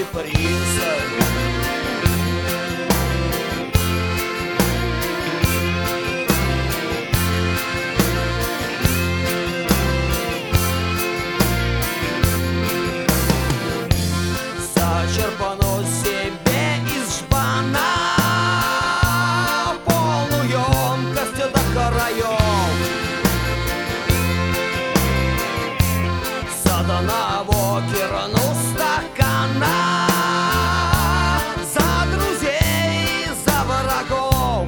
киприса. Зачерпну себе из жбана полную емкость до краев. За одного кирну стакана, за друзей, за врагов.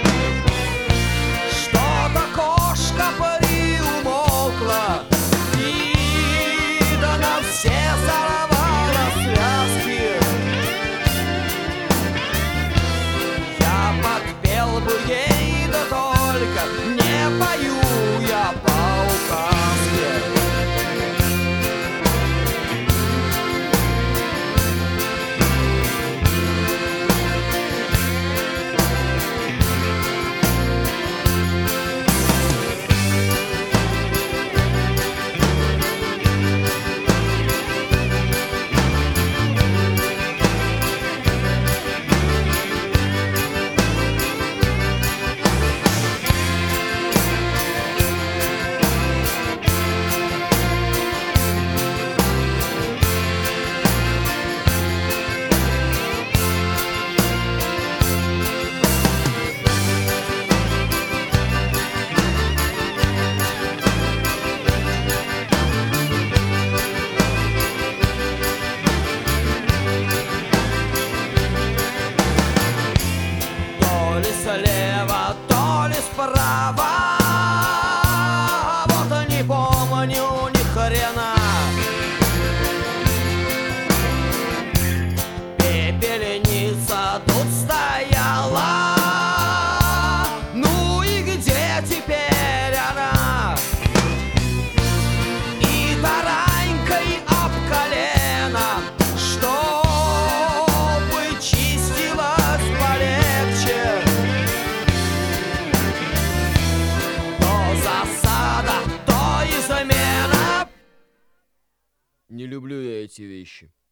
Что-то кошка приумолкла и да на все зарвала связки. Я подпел бы ей, да только не пою я по указке. То ли слева, то ли справа, вот не помню ни хрена. Пепельница тут стояла, ну и где теперь она? И таранькой об колено, чтобы чистилась полегче. То засада, то измена. Не люблю я эти вещи.